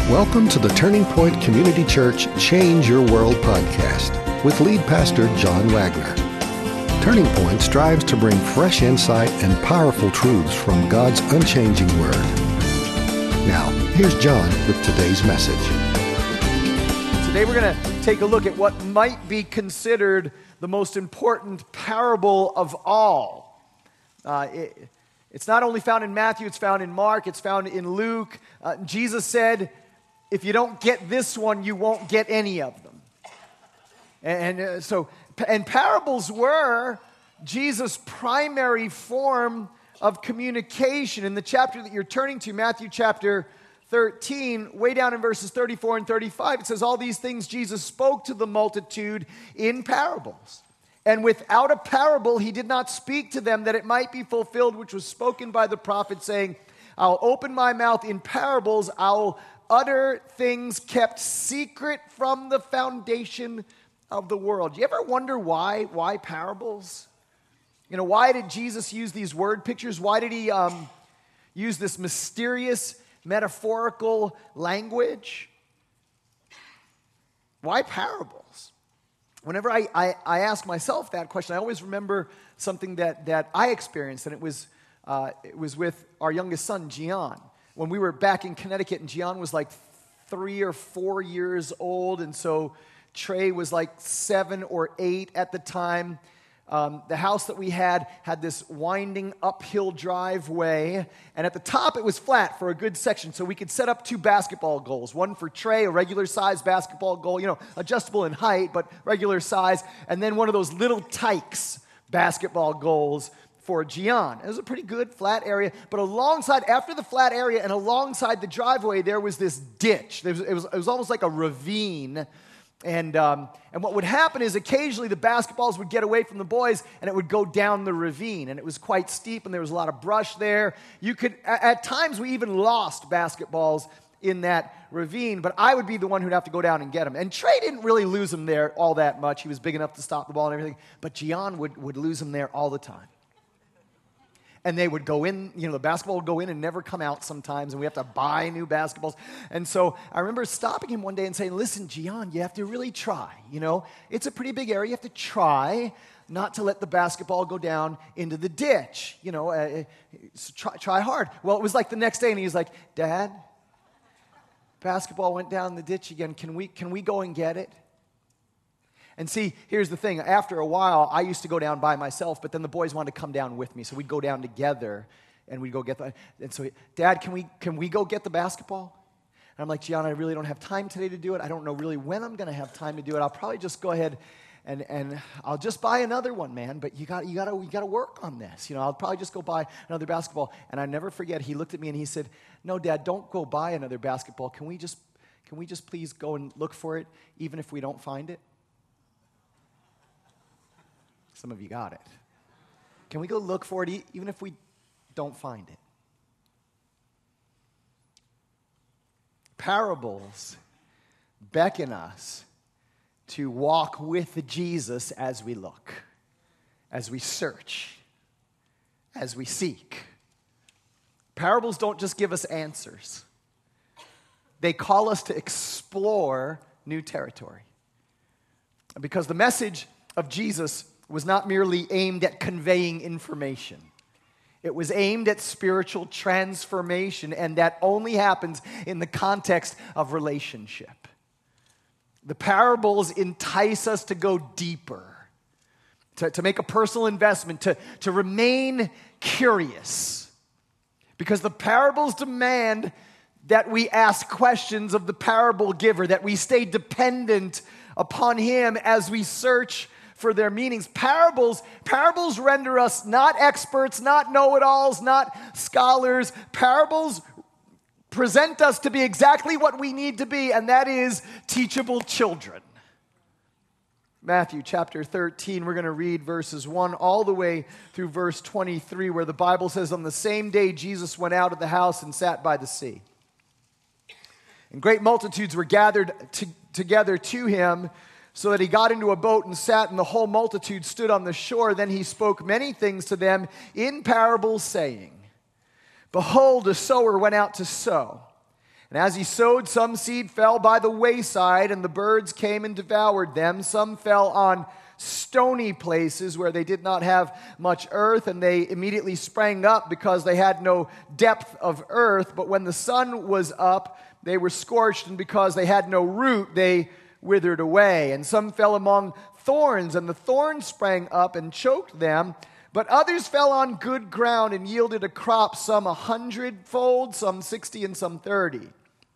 Welcome to the Turning Point Community Church Change Your World podcast with lead pastor John Wagner. Turning Point strives to bring fresh insight and powerful truths from God's unchanging Word. Now, here's John with today's message. Today we're going to take a look at what might be considered the most important parable of all. It's not only found in Matthew, it's found in Mark, it's found in Luke. Jesus said, if you don't get this one, you won't get any of them. And parables were Jesus' primary form of communication. In the chapter that you're turning to, Matthew chapter 13, way down in verses 34 and 35, it says, all these things Jesus spoke to the multitude in parables. And without a parable, he did not speak to them, that it might be fulfilled, which was spoken by the prophet, saying, I'll open my mouth in parables, I'll utter things kept secret from the foundation of the world. Do you ever wonder why parables? You know, why did Jesus use these word pictures? Why did he use this mysterious, metaphorical language? Why parables? Whenever I ask myself that question, I always remember something that I experienced, and it was with our youngest son, Gian. When we were back in Connecticut, and Gian was like 3 or 4 years old, and so Trey was like 7 or 8 at the time. The house that we had this winding uphill driveway, and at the top it was flat for a good section, so we could set up 2 basketball goals. One for Trey, a regular size basketball goal, adjustable in height, but regular size, and then one of those little Tykes basketball goals for Gian. It was a pretty good flat area, but after the flat area and alongside the driveway, there was this ditch. It was almost like a ravine. And what would happen is occasionally the basketballs would get away from the boys and it would go down the ravine. And it was quite steep and there was a lot of brush there. At times we even lost basketballs in that ravine, but I would be the one who'd have to go down and get them. And Trey didn't really lose them there all that much. He was big enough to stop the ball and everything. But Gian would lose them there all the time. And they would go in, the basketball would go in and never come out sometimes, and we have to buy new basketballs. And so I remember stopping him one day and saying, listen, Gian, you have to really try, It's a pretty big area. You have to try not to let the basketball go down into the ditch, try hard. Well, it was like the next day, and he was like, Dad, basketball went down the ditch again. Can we go and get it? And see, here's the thing. After a while, I used to go down by myself, but then the boys wanted to come down with me. So we'd go down together, and we'd go get and so, Dad, can we go get the basketball? And I'm like, Gian, I really don't have time today to do it. I don't know really when I'm going to have time to do it. I'll probably just go ahead and I'll just buy another one, man. But you got to work on this. I'll probably just go buy another basketball. And I never forget, he looked at me and he said, no, Dad, don't go buy another basketball. Can we just please go and look for it, even if we don't find it? Some of you got it. Can we go look for it even if we don't find it? Parables beckon us to walk with Jesus as we look, as we search, as we seek. Parables don't just give us answers. They call us to explore new territory. Because the message of Jesus was not merely aimed at conveying information. It was aimed at spiritual transformation, and that only happens in the context of relationship. The parables entice us to go deeper, to make a personal investment, to remain curious. Because the parables demand that we ask questions of the parable giver, that we stay dependent upon him as we search for their meanings. Parables render us not experts, not know-it-alls, not scholars. Parables present us to be exactly what we need to be, and that is teachable children. Matthew chapter 13, we're going to read verses 1 all the way through verse 23, where the Bible says, on the same day Jesus went out of the house and sat by the sea. And great multitudes were gathered together to him, so that he got into a boat and sat, and the whole multitude stood on the shore. Then he spoke many things to them in parables, saying, Behold, a sower went out to sow. And as he sowed, some seed fell by the wayside, and the birds came and devoured them. Some fell on stony places where they did not have much earth, and they immediately sprang up because they had no depth of earth. But when the sun was up, they were scorched, and because they had no root, they withered away. And some fell among thorns, and the thorns sprang up and choked them. But others fell on good ground and yielded a crop, some 100-fold, some 60, and some 30.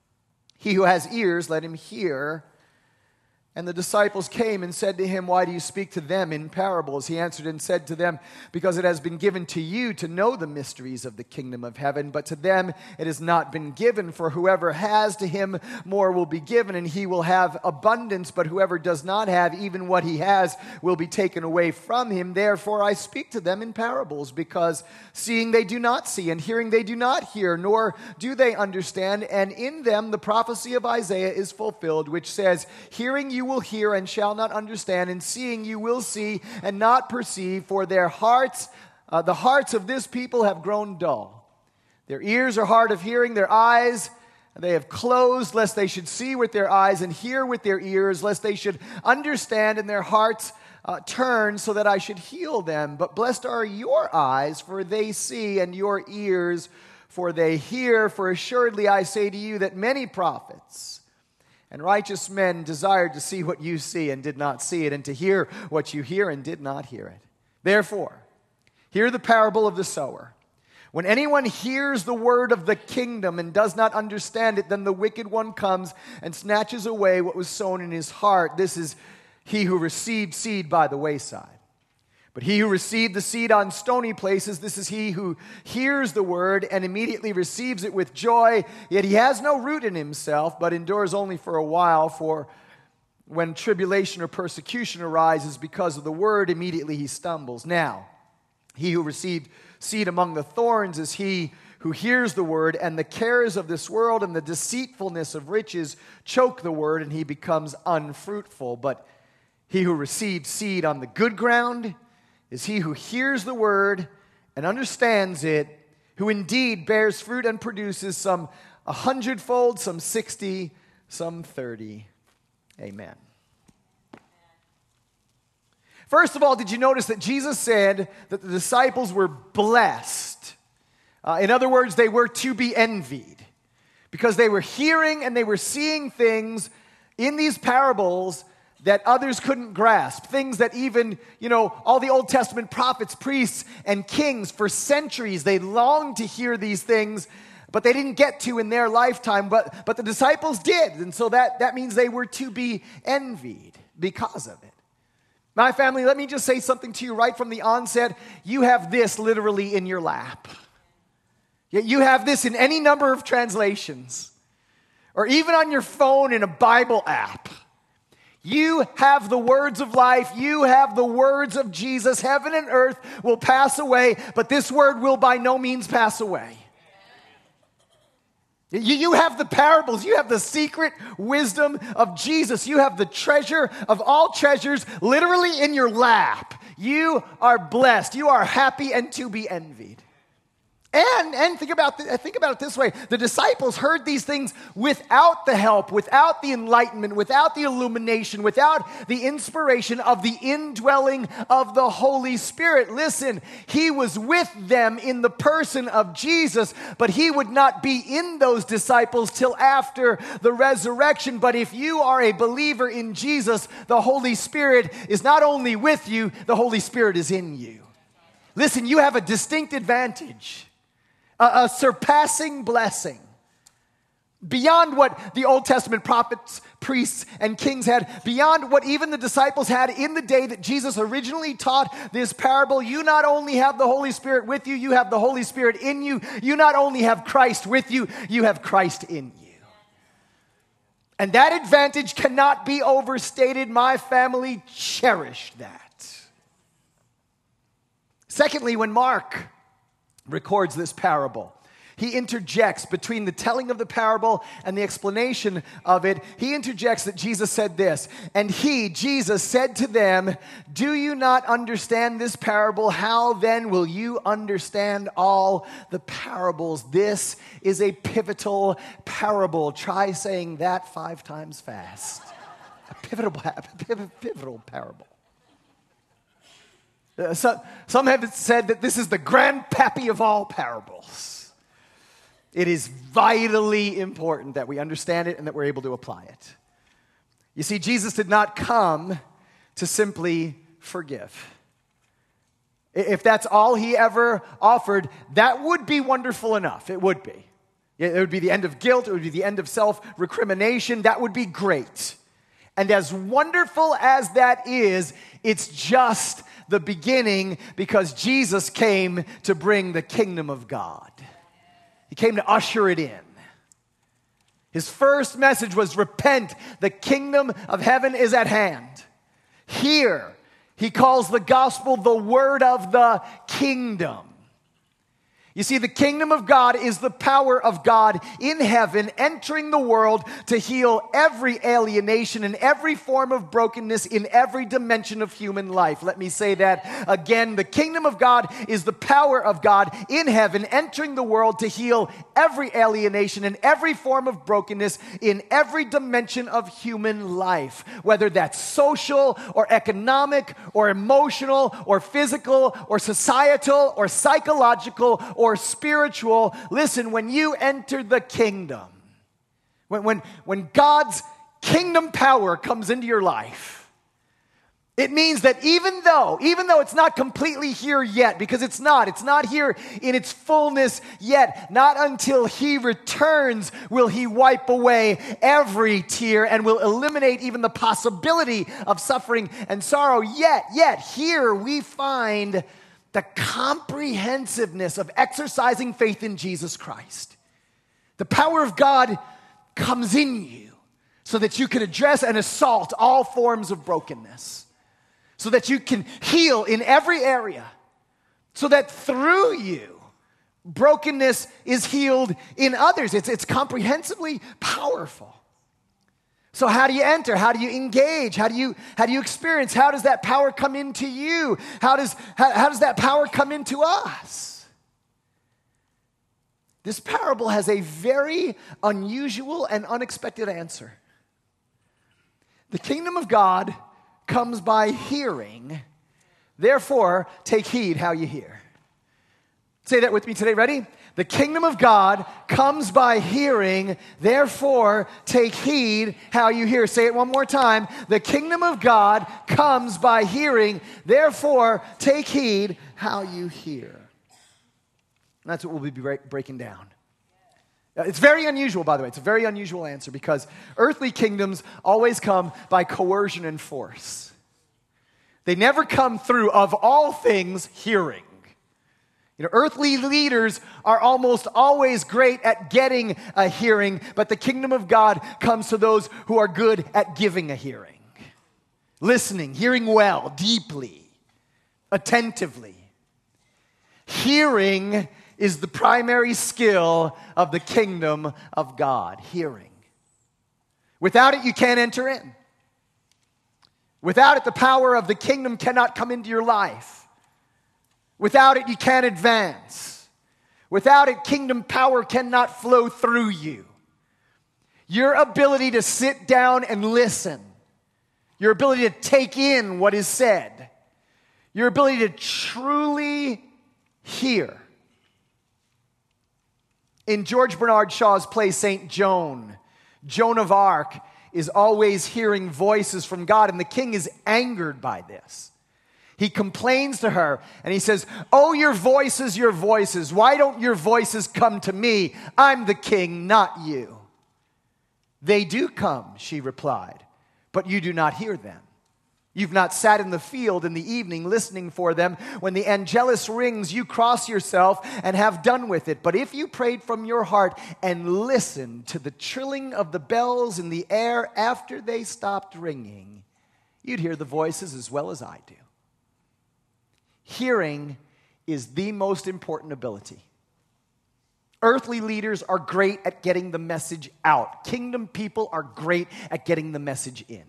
He who has ears, let him hear. And the disciples came and said to him, why do you speak to them in parables? He answered and said to them, because it has been given to you to know the mysteries of the kingdom of heaven, but to them it has not been given. For whoever has, to him more will be given, and he will have abundance. But whoever does not have, even what he has will be taken away from him. Therefore I speak to them in parables, because seeing they do not see, and hearing they do not hear, nor do they understand. And in them the prophecy of Isaiah is fulfilled, which says, hearing you will hear and shall not understand, and seeing you will see and not perceive, for their hearts, the hearts of this people have grown dull. Their ears are hard of hearing, their eyes they have closed, lest they should see with their eyes and hear with their ears, lest they should understand and their hearts turn, so that I should heal them. But blessed are your eyes, for they see, and your ears, for they hear. For assuredly I say to you that many prophets and righteous men desired to see what you see and did not see it, and to hear what you hear and did not hear it. Therefore, hear the parable of the sower. When anyone hears the word of the kingdom and does not understand it, then the wicked one comes and snatches away what was sown in his heart. This is he who received seed by the wayside. But he who received the seed on stony places, this is he who hears the word and immediately receives it with joy, yet he has no root in himself, but endures only for a while. For when tribulation or persecution arises because of the word, immediately he stumbles. Now, he who received seed among the thorns is he who hears the word, and the cares of this world and the deceitfulness of riches choke the word, and he becomes unfruitful. But he who received seed on the good ground is he who hears the word and understands it, who indeed bears fruit and produces some 100-fold, some 60, some 30. Amen. First of all, did you notice that Jesus said that the disciples were blessed? In other words, they were to be envied, because they were hearing and they were seeing things in these parables that others couldn't grasp. Things that even, all the Old Testament prophets, priests, and kings, for centuries, they longed to hear these things, but they didn't get to in their lifetime, but the disciples did. And so that means they were to be envied because of it. My family, let me just say something to you right from the onset. You have this literally in your lap. You have this in any number of translations, or even on your phone in a Bible app. You have the words of life. You have the words of Jesus. Heaven and earth will pass away, but this word will by no means pass away. You have the parables. You have the secret wisdom of Jesus. You have the treasure of all treasures literally in your lap. You are blessed. You are happy and to be envied. And think about it this way. The disciples heard these things without the help, without the enlightenment, without the illumination, without the inspiration of the indwelling of the Holy Spirit. Listen, he was with them in the person of Jesus, but he would not be in those disciples till after the resurrection. But if you are a believer in Jesus, the Holy Spirit is not only with you, the Holy Spirit is in you. Listen, you have a distinct advantage. A surpassing blessing beyond what the Old Testament prophets, priests, and kings had, beyond what even the disciples had in the day that Jesus originally taught this parable. You not only have the Holy Spirit with you, you have the Holy Spirit in you. You not only have Christ with you, you have Christ in you. And that advantage cannot be overstated. My family cherished that. Secondly, when Mark records this parable, he interjects between the telling of the parable and the explanation of it. He interjects that Jesus said this, and he, Jesus, said to them, "Do you not understand this parable? How then will you understand all the parables?" This is a pivotal parable. Try saying that 5 times fast. A pivotal parable. Some have said that this is the grandpappy of all parables. It is vitally important that we understand it and that we're able to apply it. You see, Jesus did not come to simply forgive. If that's all he ever offered, that would be wonderful enough. It would be. It would be the end of guilt. It would be the end of self-recrimination. That would be great. And as wonderful as that is, it's just the beginning, because Jesus came to bring the kingdom of God. He came to usher it in. His first message was, repent, the kingdom of heaven is at hand. Here, he calls the gospel the word of the kingdom. You see, the kingdom of God is the power of God in heaven entering the world to heal every alienation and every form of brokenness in every dimension of human life. Let me say that again. The kingdom of God is the power of God in heaven entering the world to heal every alienation and every form of brokenness in every dimension of human life, whether that's social or economic or emotional or physical or societal or psychological or spiritual. Listen, when you enter the kingdom, when God's kingdom power comes into your life, it means that even though it's not completely here yet, because it's not here in its fullness yet, not until he returns will he wipe away every tear and will eliminate even the possibility of suffering and sorrow. Yet here we find the comprehensiveness of exercising faith in Jesus Christ. The power of God comes in you so that you can address and assault all forms of brokenness, so that you can heal in every area, so that through you, brokenness is healed in others. It's comprehensively powerful. So how do you enter? How do you engage? How do you experience? How does that power come into you? How does that power come into us? This parable has a very unusual and unexpected answer. The kingdom of God comes by hearing. Therefore, take heed how you hear. Say that with me today. Ready? The kingdom of God comes by hearing, therefore take heed how you hear. Say it one more time. The kingdom of God comes by hearing, therefore take heed how you hear. And that's what we'll be breaking down. It's very unusual, by the way. It's a very unusual answer because earthly kingdoms always come by coercion and force. They never come through, of all things, hearing. Earthly leaders are almost always great at getting a hearing, but the kingdom of God comes to those who are good at giving a hearing. Listening, hearing well, deeply, attentively. Hearing is the primary skill of the kingdom of God, hearing. Without it, you can't enter in. Without it, the power of the kingdom cannot come into your life. Without it, you can't advance. Without it, kingdom power cannot flow through you. Your ability to sit down and listen, your ability to take in what is said, your ability to truly hear. In George Bernard Shaw's play, St. Joan, Joan of Arc is always hearing voices from God, and the king is angered by this. He complains to her and he says, "Oh, your voices, why don't your voices come to me? I'm the king, not you." "They do come," she replied, "but you do not hear them. You've not sat in the field in the evening listening for them. When the angelus rings, you cross yourself and have done with it. But if you prayed from your heart and listened to the trilling of the bells in the air after they stopped ringing, you'd hear the voices as well as I do." Hearing is the most important ability. Earthly leaders are great at getting the message out. Kingdom people are great at getting the message in.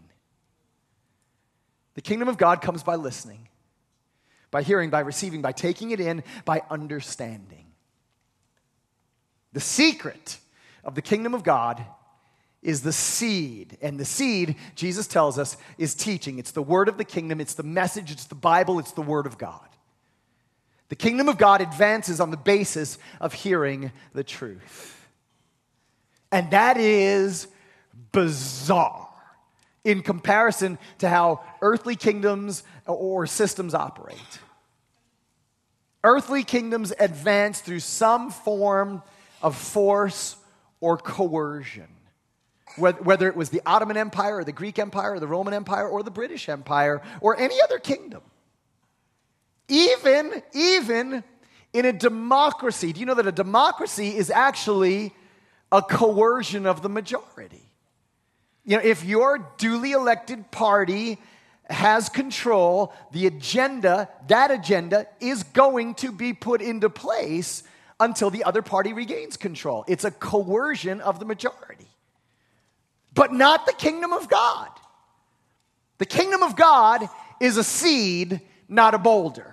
The kingdom of God comes by listening, by hearing, by receiving, by taking it in, by understanding. The secret of the kingdom of God is the seed. And the seed, Jesus tells us, is teaching. It's the word of the kingdom. It's the message. It's the Bible. It's the word of God. The kingdom of God advances on the basis of hearing the truth. And that is bizarre in comparison to how earthly kingdoms or systems operate. Earthly kingdoms advance through some form of force or coercion. Whether it was the Ottoman Empire or the Greek Empire or the Roman Empire or the British Empire or any other kingdom. Even in a democracy. Do you know that a democracy is actually a coercion of the majority? You know, if your duly elected party has control, that agenda is going to be put into place until the other party regains control. It's a coercion of the majority. But not the kingdom of God. The kingdom of God is a seed, not a boulder.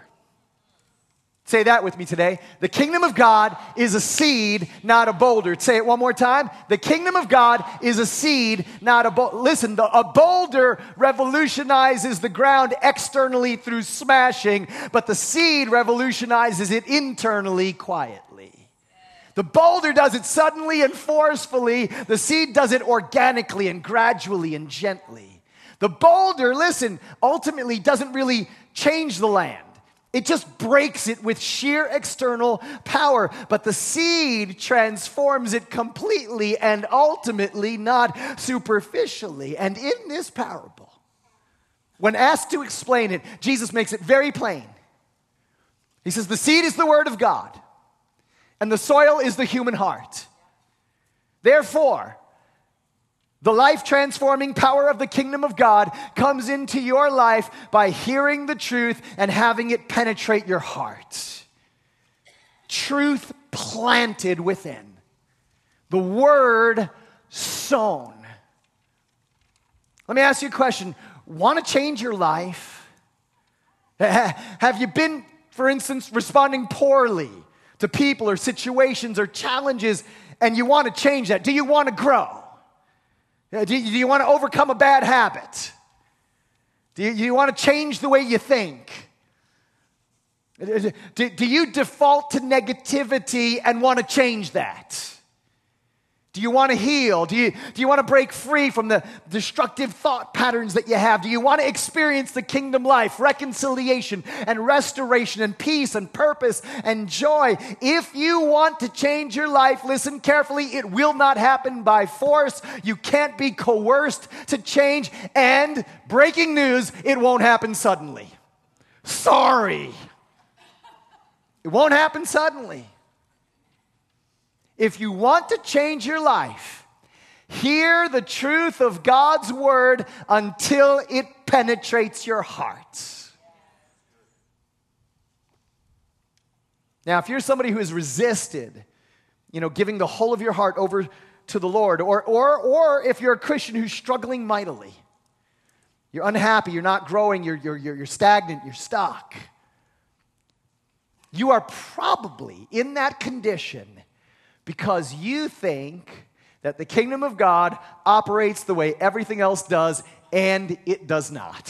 Say that with me today. The kingdom of God is a seed, not a boulder. Say it one more time. The kingdom of God is a seed, not a boulder. Listen, a boulder revolutionizes the ground externally through smashing, but the seed revolutionizes it internally quietly. The boulder does it suddenly and forcefully. The seed does it organically and gradually and gently. The boulder, listen, ultimately doesn't really change the land. It just breaks it with sheer external power. But the seed transforms it completely and ultimately, not superficially. And in this parable, when asked to explain it, Jesus makes it very plain. He says, the seed is the word of God, and the soil is the human heart. Therefore, the life-transforming power of the kingdom of God comes into your life by hearing the truth and having it penetrate your heart. Truth planted within. The word sown. Let me ask you a question. Want to change your life? Have you been, for instance, responding poorly to people or situations or challenges, and you want to change that? Do you want to grow? Do you want to overcome a bad habit? Do you want to change the way you think? Do you default to negativity and want to change that? Do you want to heal? Do you want to break free from the destructive thought patterns that you have? Do you want to experience the kingdom life, reconciliation and restoration and peace and purpose and joy? If you want to change your life, listen carefully, it will not happen by force. You can't be coerced to change. And breaking news, it won't happen suddenly. Sorry. It won't happen suddenly. If you want to change your life, hear the truth of God's word until it penetrates your heart. Now, if you're somebody who has resisted, giving the whole of your heart over to the Lord, or if you're a Christian who's struggling mightily, you're unhappy, you're not growing, you're stagnant, you're stuck, you are probably in that condition because you think that the kingdom of God operates the way everything else does, and it does not.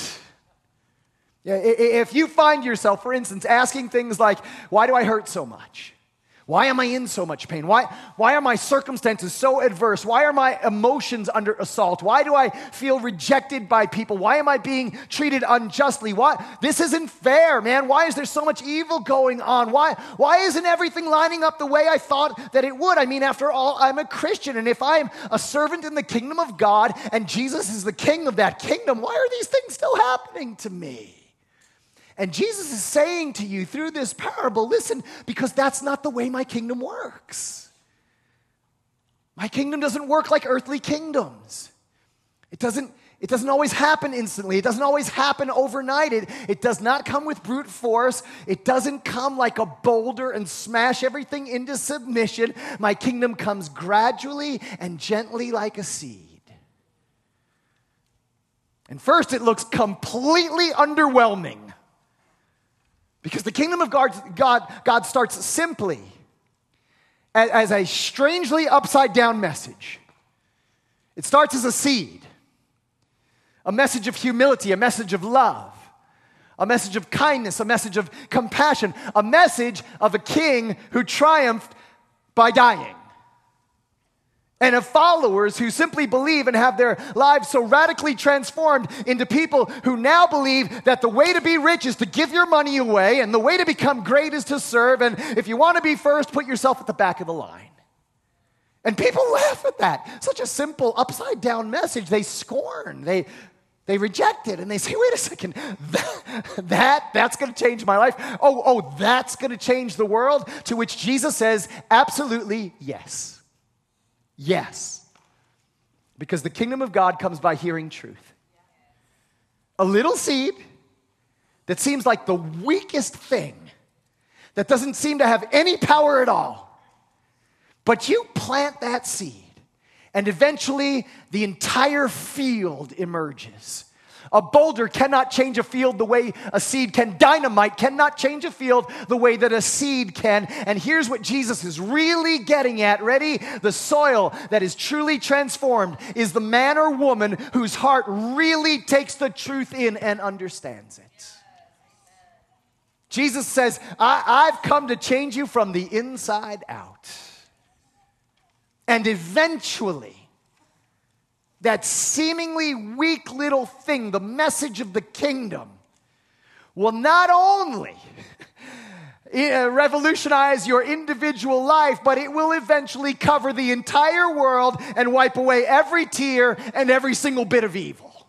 If you find yourself, for instance, asking things like, why do I hurt so much? Why am I in so much pain? Why are my circumstances so adverse? Why are my emotions under assault? Why do I feel rejected by people? Why am I being treated unjustly? This isn't fair, man. Why is there so much evil going on? Why isn't everything lining up the way I thought that it would? I mean, after all, I'm a Christian, and if I'm a servant in the kingdom of God and Jesus is the king of that kingdom, why are these things still happening to me? And Jesus is saying to you through this parable, listen, because that's not the way my kingdom works. My kingdom doesn't work like earthly kingdoms. It It doesn't always happen instantly. It doesn't always happen overnight. It does not come with brute force. It doesn't come like a boulder and smash everything into submission. My kingdom comes gradually and gently like a seed. And first it looks completely underwhelming because the kingdom of God starts simply as a strangely upside down message. It starts as a seed. A message of humility, a message of love, a message of kindness, a message of compassion, a message of a king who triumphed by dying, and of followers who simply believe and have their lives so radically transformed into people who now believe that the way to be rich is to give your money away, and the way to become great is to serve, and if you want to be first, put yourself at the back of the line. And people laugh at that. Such a simple, upside-down message. They scorn. They reject it, and they say, wait a second, that's going to change my life? Oh, that's going to change the world? To which Jesus says, absolutely yes. Yes. Because the kingdom of God comes by hearing truth. A little seed that seems like the weakest thing, that doesn't seem to have any power at all, but you plant that seed, and eventually, the entire field emerges. A boulder cannot change a field the way a seed can. Dynamite cannot change a field the way that a seed can. And here's what Jesus is really getting at. Ready? The soil that is truly transformed is the man or woman whose heart really takes the truth in and understands it. Jesus says, I've come to change you from the inside out. And eventually, that seemingly weak little thing, the message of the kingdom, will not only revolutionize your individual life, but it will eventually cover the entire world and wipe away every tear and every single bit of evil.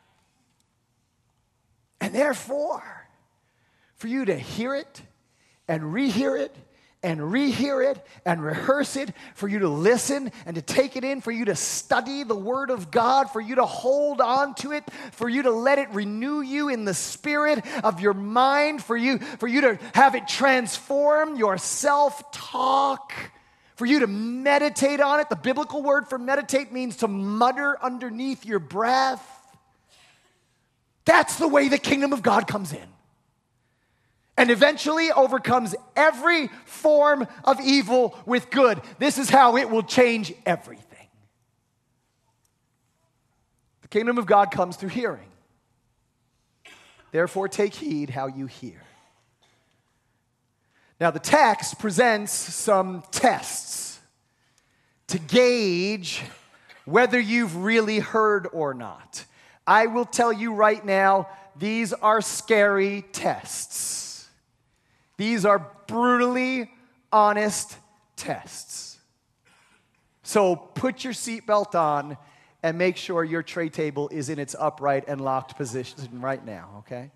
And therefore, for you to hear it and rehear it and rehear it and rehearse it, for you to listen and to take it in, for you to study the Word of God, for you to hold on to it, for you to let it renew you in the spirit of your mind, for you to have it transform your self-talk, for you to meditate on it. The biblical word for meditate means to mutter underneath your breath. That's the way the kingdom of God comes in. And eventually overcomes every form of evil with good. This is how it will change everything. The kingdom of God comes through hearing. Therefore, take heed how you hear. Now, the text presents some tests to gauge whether you've really heard or not. I will tell you right now, these are scary tests. These are brutally honest tests. So put your seatbelt on and make sure your tray table is in its upright and locked position right now, okay?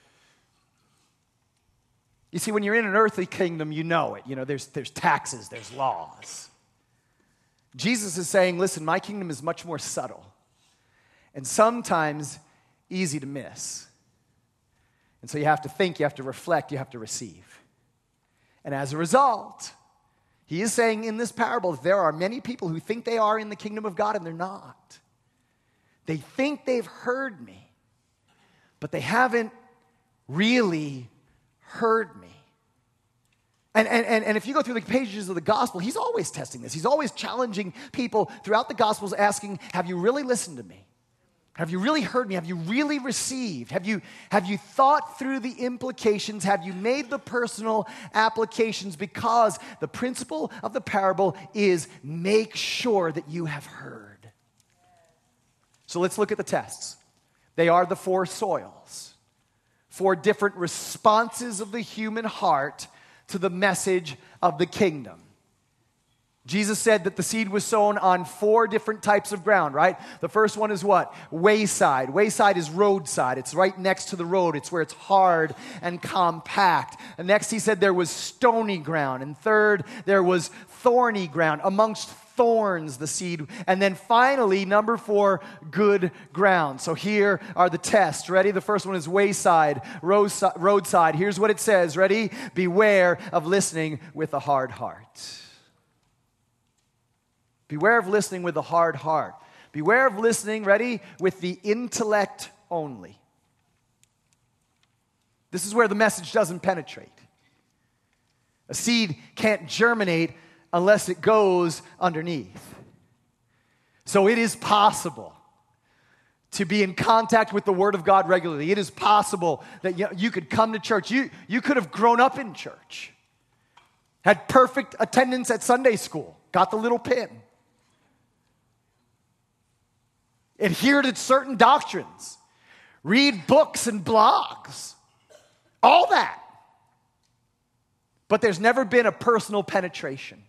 You see, when you're in an earthly kingdom, you know it. You know, there's taxes, there's laws. Jesus is saying, listen, my kingdom is much more subtle and sometimes easy to miss. And so you have to think, you have to reflect, you have to receive. And as a result, he is saying in this parable that there are many people who think they are in the kingdom of God and they're not. They think they've heard me, but they haven't really heard me. And if you go through the pages of the gospel, he's always testing this. He's always challenging people throughout the gospels, asking, have you really listened to me? Have you really heard me? Have you really received? Have you thought through the implications? Have you made the personal applications? Because the principle of the parable is make sure that you have heard. So let's look at the tests. They are the 4 soils, 4 different responses of the human heart to the message of the kingdom. Jesus said that the seed was sown on 4 different types of ground, right? The first one is what? Wayside. Wayside is roadside. It's right next to the road. It's where it's hard and compact. And next he said there was stony ground. And third, there was thorny ground. Amongst thorns, the seed. And then finally, number 4, good ground. So here are the tests. Ready? The first one is wayside, roadside. Here's what it says. Ready? Beware of listening with a hard heart. Beware of listening with a hard heart. Beware of listening, ready, with the intellect only. This is where the message doesn't penetrate. A seed can't germinate unless it goes underneath. So it is possible to be in contact with the Word of God regularly. It is possible that you could come to church. You could have grown up in church, had perfect attendance at Sunday school, got the little pin, adhere to certain doctrines, read books and blogs, all that. But there's never been a personal penetration.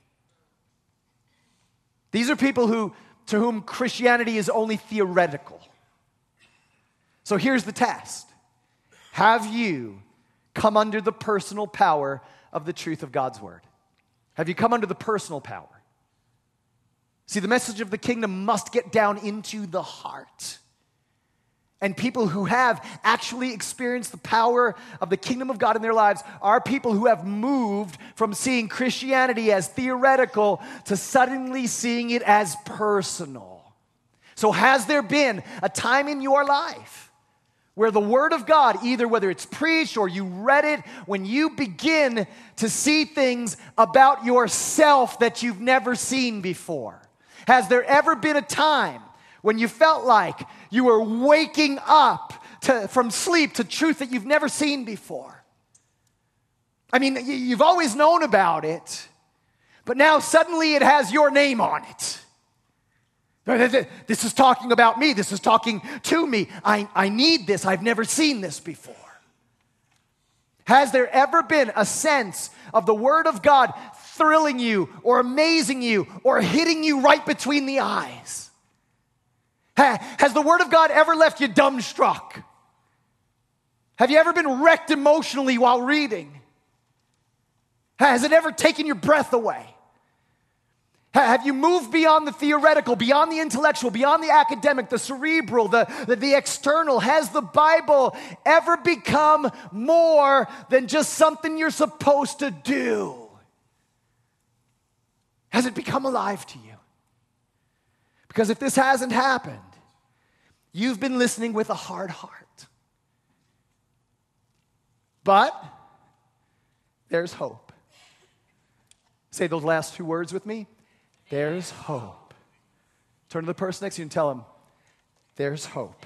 These are people to whom Christianity is only theoretical. So here's the test. Have you come under the personal power of the truth of God's word? Have you come under the personal power? See, the message of the kingdom must get down into the heart. And people who have actually experienced the power of the kingdom of God in their lives are people who have moved from seeing Christianity as theoretical to suddenly seeing it as personal. So has there been a time in your life where the word of God, either whether it's preached or you read it, when you begin to see things about yourself that you've never seen before? Has there ever been a time when you felt like you were waking up from sleep to truth that you've never seen before? I mean, you've always known about it, but now suddenly it has your name on it. This is talking about me. This is talking to me. I need this. I've never seen this before. Has there ever been a sense of the Word of God thrilling you or amazing you or hitting you right between the eyes? Has the Word of God ever left you dumbstruck? Have you ever been wrecked emotionally while reading? Has it ever taken your breath away? Have you moved beyond the theoretical, beyond the intellectual, beyond the academic, the cerebral, the external? Has the Bible ever become more than just something you're supposed to do? Has it become alive to you? Because if this hasn't happened, you've been listening with a hard heart. But there's hope. Say those last 2 words with me. There's hope. Turn to the person next to you and tell them, there's hope.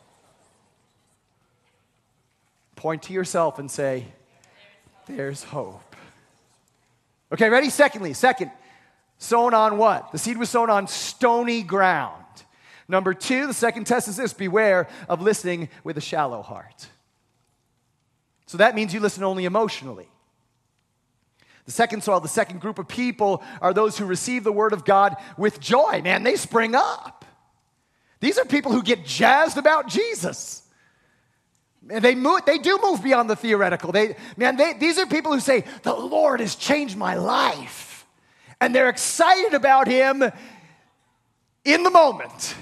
Point to yourself and say, there's hope. Okay, ready? Second, sown on what? The seed was sown on stony ground. Number 2, the second test is this: beware of listening with a shallow heart. So that means you listen only emotionally. The second group of people are those who receive the word of God with joy. Man, they spring up. These are people who get jazzed about Jesus. They do move beyond the theoretical. These are people who say, the Lord has changed my life. And they're excited about him in the moment.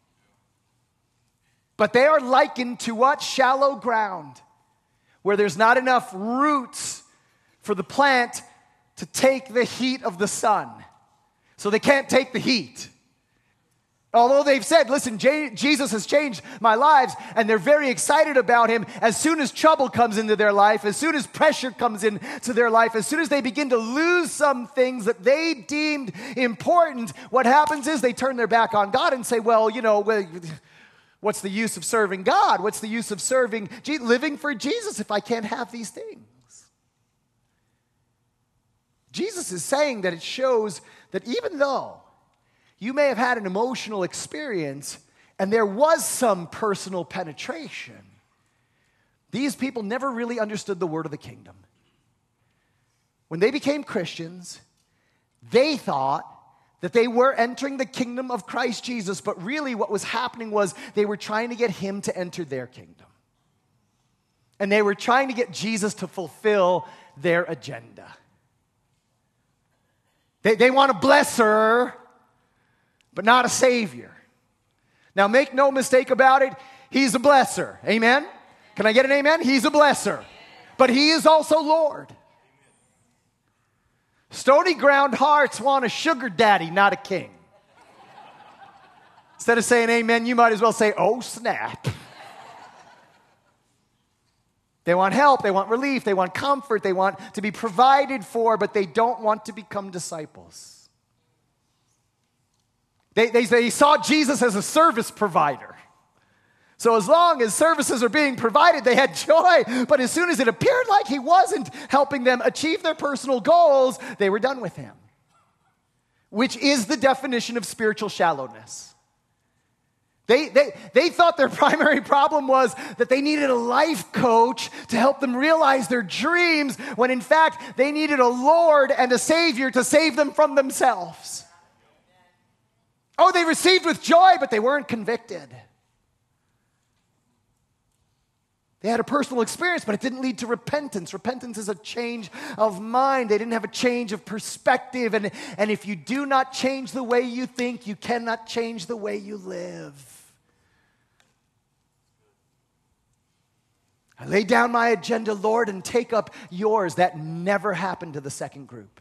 But they are likened to what? Shallow ground, where there's not enough roots for the plant to take the heat of the sun. So they can't take the heat. Although they've said, listen, Jesus has changed my lives, and they're very excited about him, as soon as trouble comes into their life, as soon as pressure comes into their life, as soon as they begin to lose some things that they deemed important, what happens is they turn their back on God and say, well, what's the use of serving God? What's the use of living for Jesus if I can't have these things? Jesus is saying that it shows that even though you may have had an emotional experience and there was some personal penetration, these people never really understood the word of the kingdom. When they became Christians, they thought that they were entering the kingdom of Christ Jesus, but really what was happening was they were trying to get him to enter their kingdom. And they were trying to get Jesus to fulfill their agenda. They want to bless her, but not a Savior. Now, make no mistake about it, He's a blesser. Amen? Can I get an amen? He's a blesser. But He is also Lord. Stony ground hearts want a sugar daddy, not a king. Instead of saying amen, you might as well say, oh, snap. They want help, they want relief, they want comfort, they want to be provided for, but they don't want to become disciples. They saw Jesus as a service provider. So as long as services are being provided, they had joy. But as soon as it appeared like He wasn't helping them achieve their personal goals, they were done with Him. Which is the definition of spiritual shallowness. They thought their primary problem was that they needed a life coach to help them realize their dreams, when in fact they needed a Lord and a Savior to save them from themselves. Oh, they received with joy, but they weren't convicted. They had a personal experience, but it didn't lead to repentance. Repentance is a change of mind. They didn't have a change of perspective. And if you do not change the way you think, you cannot change the way you live. I lay down my agenda, Lord, and take up yours. That never happened to the second group.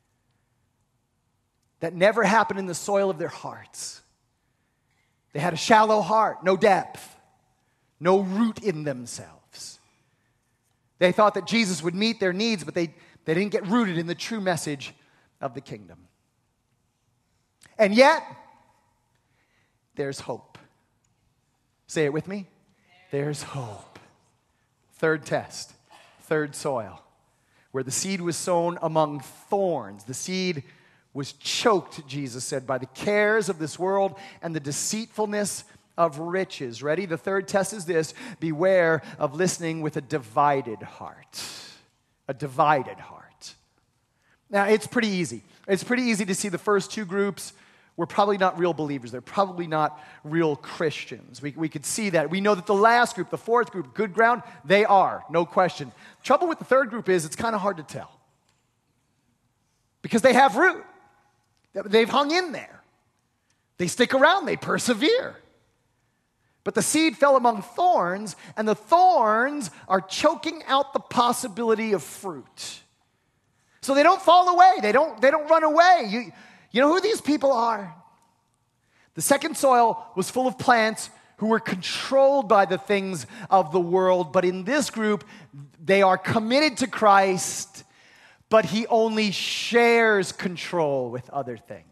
That never happened in the soil of their hearts. They had a shallow heart, no depth. No root in themselves. They thought that Jesus would meet their needs, but they didn't get rooted in the true message of the kingdom. And yet, there's hope. Say it with me. There's hope. Third test, third soil, where the seed was sown among thorns. The seed was choked, Jesus said, by the cares of this world and the deceitfulness of riches. Ready? The third test is this: beware of listening with a divided heart. A divided heart. Now, it's pretty easy. It's pretty easy to see the first two groups were probably not real believers. They're probably not real Christians. We could see that. We know that the last group, the fourth group, good ground, they are, no question. Trouble with the third group is it's kind of hard to tell. Because they have root. They've hung in there. They stick around. They persevere. But the seed fell among thorns, and the thorns are choking out the possibility of fruit. So they don't fall away. They don't run away. You know who these people are? The second soil was full of plants who were controlled by the things of the world. But in this group, they are committed to Christ, but He only shares control with other things.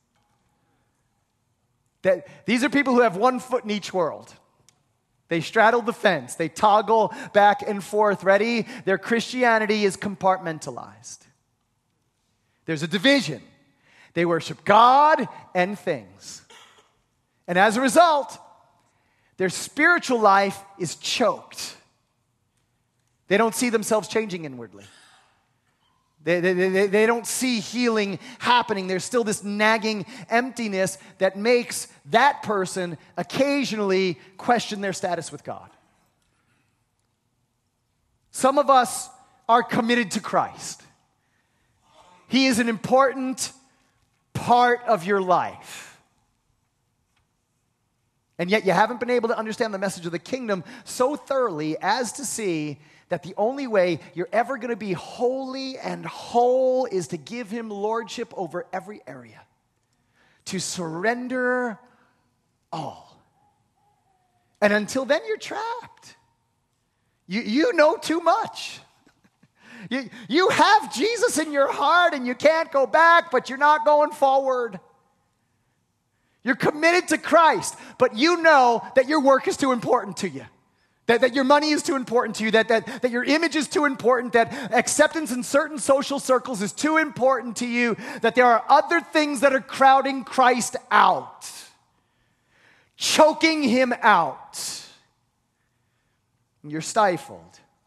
These are people who have one foot in each world. They straddle the fence. They toggle back and forth. Ready? Their Christianity is compartmentalized. There's a division. They worship God and things. And as a result, their spiritual life is choked. They don't see themselves changing inwardly. They don't see healing happening. There's still this nagging emptiness that makes that person occasionally question their status with God. Some of us are committed to Christ. He is an important part of your life. And yet you haven't been able to understand the message of the kingdom so thoroughly as to see that the only way you're ever going to be holy and whole is to give Him lordship over every area. To surrender all. And until then, you're trapped. You know too much. You have Jesus in your heart and you can't go back, but you're not going forward. You're committed to Christ, but you know that your work is too important to you. That your money is too important to you, that your image is too important, that acceptance in certain social circles is too important to you, that there are other things that are crowding Christ out, choking Him out. You're stifled.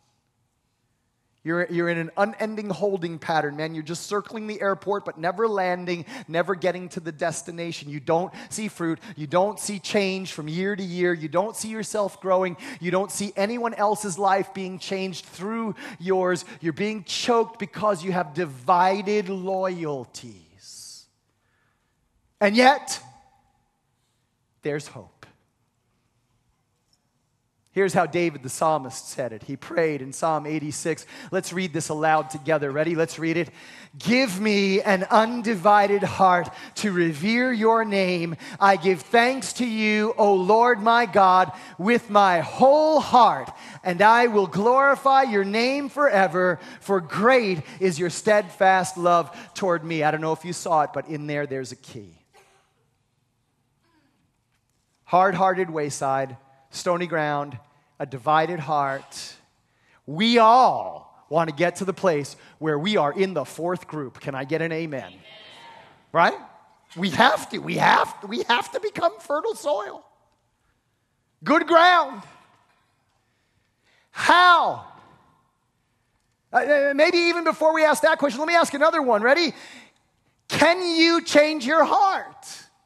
You're in an unending holding pattern, man. You're just circling the airport, but never landing, never getting to the destination. You don't see fruit. You don't see change from year to year. You don't see yourself growing. You don't see anyone else's life being changed through yours. You're being choked because you have divided loyalties. And yet, there's hope. Here's how David the psalmist said it. He prayed in Psalm 86. Let's read this aloud together. Ready? Let's read it. Give me an undivided heart to revere your name. I give thanks to you, O Lord my God, with my whole heart, and I will glorify your name forever, for great is your steadfast love toward me. I don't know if you saw it, but in there's a key. Hard-hearted wayside, stony ground, a divided heart. We all want to get to the place where we are in the fourth group. Can I get an amen? Amen. Right? We have to. We have to become fertile soil. Good ground. How? Maybe even before we ask that question, let me ask another one. Ready? Can you change your heart?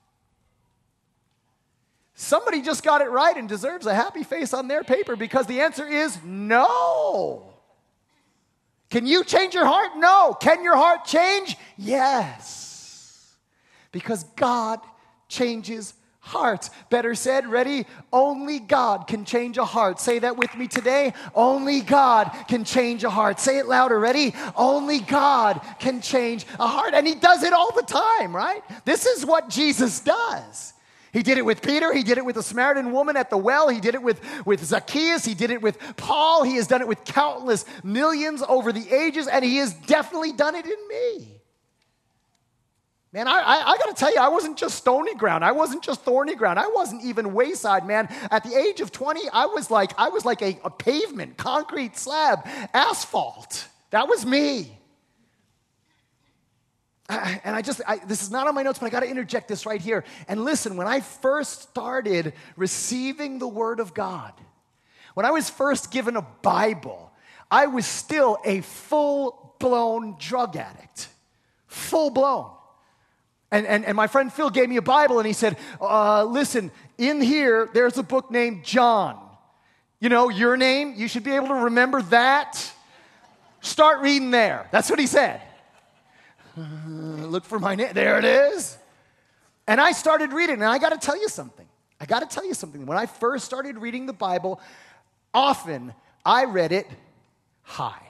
Somebody just got it right and deserves a happy face on their paper because the answer is no. Can you change your heart? No. Can your heart change? Yes. Because God changes hearts. Better said, ready? Only God can change a heart. Say that with me today. Only God can change a heart. Say it louder. Ready? Only God can change a heart. And He does it all the time, right? This is what Jesus does. He did it with Peter. He did it with the Samaritan woman at the well. He did it with Zacchaeus. He did it with Paul. He has done it with countless millions over the ages, and He has definitely done it in me. Man, I got to tell you, I wasn't just stony ground. I wasn't just thorny ground. I wasn't even wayside, man. At the age of 20, I was like a pavement, concrete slab, asphalt. That was me. This is not on my notes, but I got to interject this right here. And listen, when I first started receiving the Word of God, when I was first given a Bible, I was still a full-blown drug addict. Full-blown. And my friend Phil gave me a Bible, and he said, listen, in here, there's a book named John. You know, your name, you should be able to remember that. Start reading there. That's what he said. Look for my name. There it is. And I started reading, and I got to tell you something. When I first started reading the Bible, often I read it high.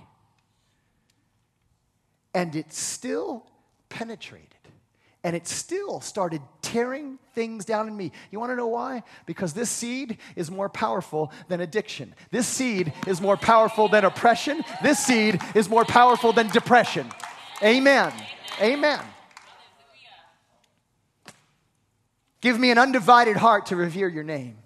And it still penetrated. And it still started tearing things down in me. You want to know why? Because this seed is more powerful than addiction. This seed is more powerful than oppression. This seed is more powerful than depression. Amen. Amen. Give me an undivided heart to revere your name.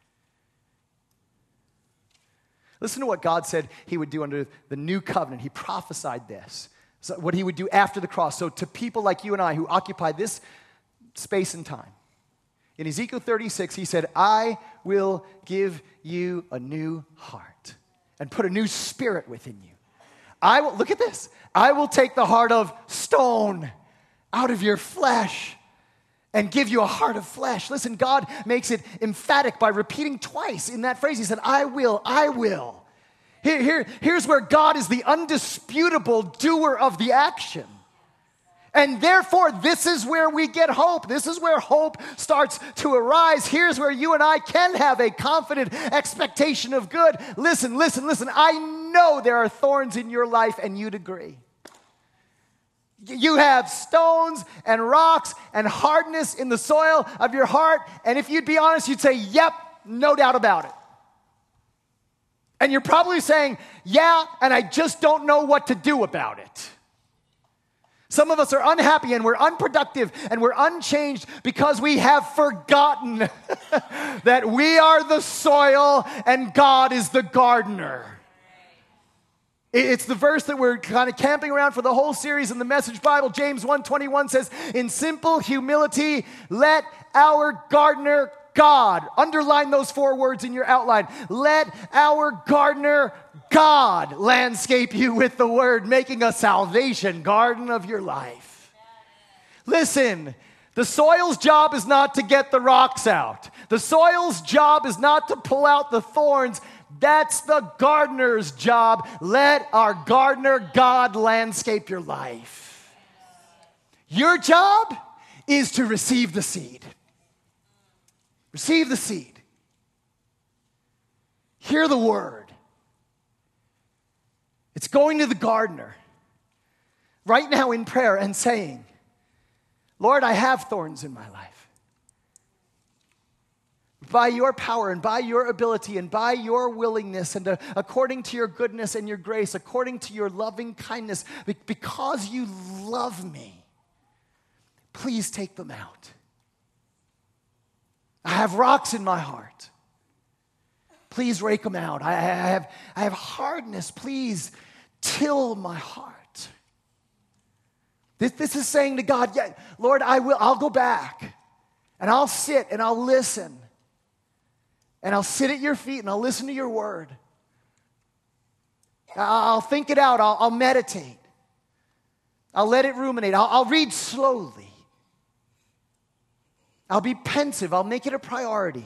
Listen to what God said He would do under the new covenant. He prophesied this. So what He would do after the cross. So to people like you and I who occupy this space and time. In Ezekiel 36, He said, I will give you a new heart and put a new spirit within you. Look at this. I will take the heart of stone out of your flesh and give you a heart of flesh. Listen, God makes it emphatic by repeating twice in that phrase. He said, I will. Here's where God is the undisputable doer of the action. And therefore, this is where we get hope. This is where hope starts to arise. Here's where you and I can have a confident expectation of good. Listen. I know there are thorns in your life, and you'd agree. You have stones and rocks and hardness in the soil of your heart. And if you'd be honest, you'd say, yep, no doubt about it. And you're probably saying, yeah, and I just don't know what to do about it. Some of us are unhappy and we're unproductive and we're unchanged because we have forgotten that we are the soil and God is the gardener. It's the verse that we're kind of camping around for the whole series in the Message Bible. James 1:21 says, in simple humility, let our gardener God. Underline those 4 words in your outline. Let our gardener God landscape you with the word, making a salvation garden of your life. Listen, the soil's job is not to get the rocks out. The soil's job is not to pull out the thorns. That's the gardener's job. Let our gardener God landscape your life. Your job is to receive the seed. Receive the seed. Hear the word. It's going to the gardener right now in prayer and saying, Lord, I have thorns in my life. By your power and by your ability and by your willingness and according to your goodness and your grace, according to your loving kindness, because you love me, please take them out. I have rocks in my heart. Please rake them out. I have hardness. Please till my heart. This is saying to God, yeah, Lord, I'll go back and I'll sit and I'll listen. And I'll sit at your feet and I'll listen to your word. I'll think it out. I'll meditate. I'll let it ruminate. I'll read slowly. I'll be pensive. I'll make it a priority.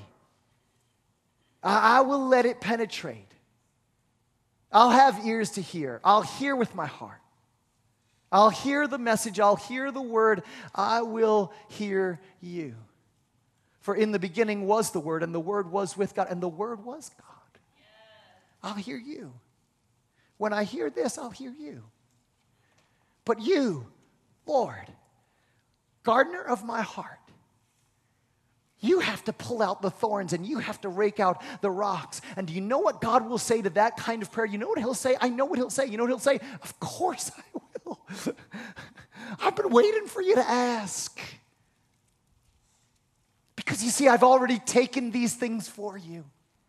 I will let it penetrate. I'll have ears to hear. I'll hear with my heart. I'll hear the message. I'll hear the word. I will hear you. For in the beginning was the Word, and the Word was with God, and the Word was God. I'll hear you. When I hear this, I'll hear you. But you, Lord, gardener of my heart, you have to pull out the thorns and you have to rake out the rocks. And do you know what God will say to that kind of prayer? You know what he'll say? I know what he'll say. You know what he'll say? Of course I will. I've been waiting for you to ask. Because you see, I've already taken these things for you.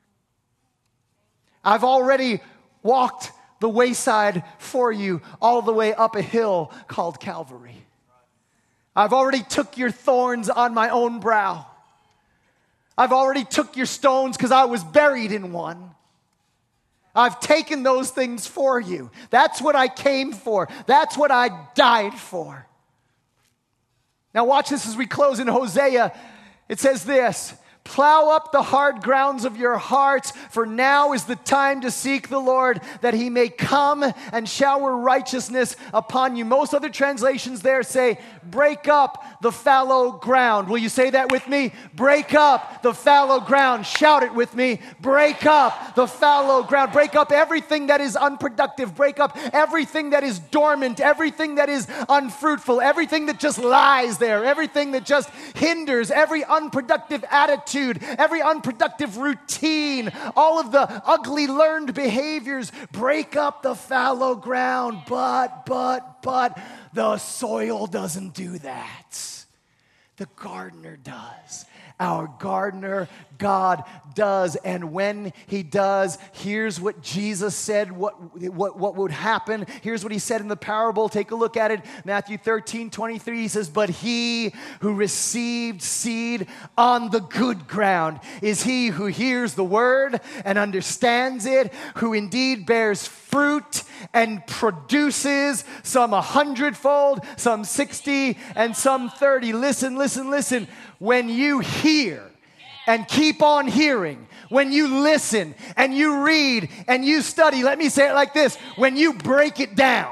I've already walked the wayside for you all the way up a hill called Calvary. I've already took your thorns on my own brow. I've already took your stones because I was buried in one. I've taken those things for you. That's what I came for. That's what I died for. Now watch this as we close in Hosea. It says this, plow up the hard grounds of your hearts, for now is the time to seek the Lord, that he may come and shower righteousness upon you. Most other translations there say, break up the fallow ground. Will you say that with me? Break up the fallow ground. Shout it with me. Break up the fallow ground. Break up everything that is unproductive. Break up everything that is dormant, everything that is unfruitful, everything that just lies there, everything that just hinders, every unproductive attitude, every unproductive routine, all of the ugly learned behaviors. Break up the fallow ground. But the soil doesn't do that. The gardener does. Our gardener, God, does. And when he does, here's what Jesus said, what would happen. Here's what he said in the parable. Take a look at it. Matthew 13:23, he says, but he who received seed on the good ground is he who hears the word and understands it, who indeed bears fruit and produces some 100-fold, some 60, and some 30. Listen. When you hear and keep on hearing, when you listen and you read and you study, let me say it like this, when you break it down,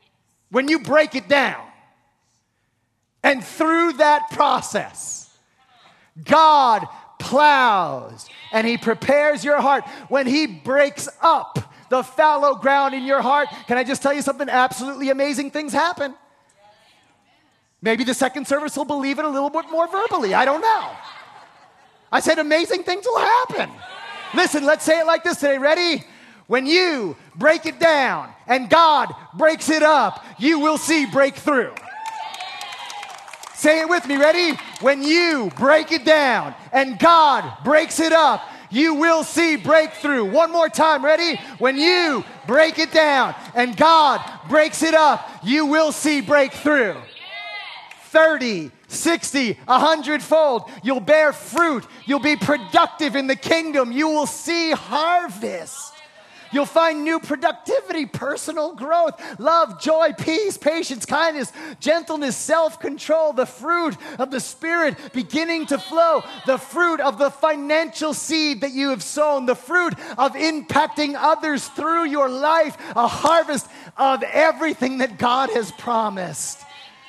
and through that process, God plows and he prepares your heart. When he breaks up the fallow ground in your heart, can I just tell you something? Absolutely amazing things happen. Maybe the second service will believe it a little bit more verbally. I don't know. I said amazing things will happen. Listen, let's say it like this today. Ready? When you break it down and God breaks it up, you will see breakthrough. Say it with me. Ready? When you break it down and God breaks it up, you will see breakthrough. One more time. Ready? When you break it down and God breaks it up, you will see breakthrough. 30, 60, 100-fold. You'll bear fruit. You'll be productive in the kingdom. You will see harvest. You'll find new productivity, personal growth, love, joy, peace, patience, kindness, gentleness, self-control, the fruit of the Spirit beginning to flow, the fruit of the financial seed that you have sown, the fruit of impacting others through your life, a harvest of everything that God has promised.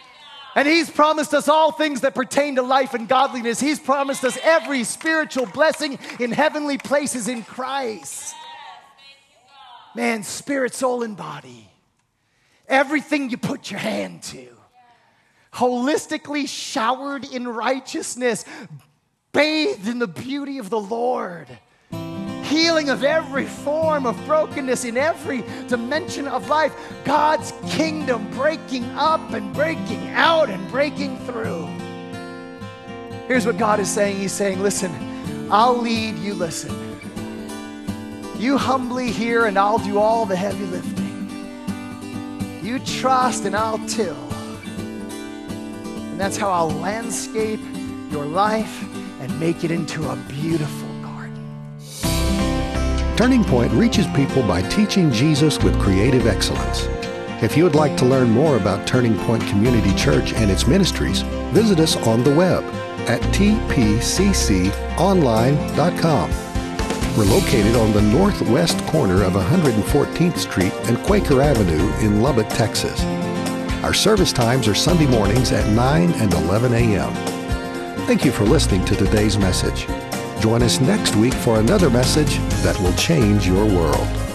And He's promised us all things that pertain to life and godliness. He's promised us every spiritual blessing in heavenly places in Christ. Man, spirit, soul, and body. Everything you put your hand to. Holistically showered in righteousness. Bathed in the beauty of the Lord. Healing of every form of brokenness in every dimension of life. God's kingdom breaking up and breaking out and breaking through. Here's what God is saying. He's saying, listen, I'll lead, you listen. You humbly hear and I'll do all the heavy lifting. You trust and I'll till. And that's how I'll landscape your life and make it into a beautiful garden. Turning Point reaches people by teaching Jesus with creative excellence. If you would like to learn more about Turning Point Community Church and its ministries, visit us on the web at tpcconline.com. We're located on the northwest corner of 114th Street and Quaker Avenue in Lubbock, Texas. Our service times are Sunday mornings at 9 and 11 a.m. Thank you for listening to today's message. Join us next week for another message that will change your world.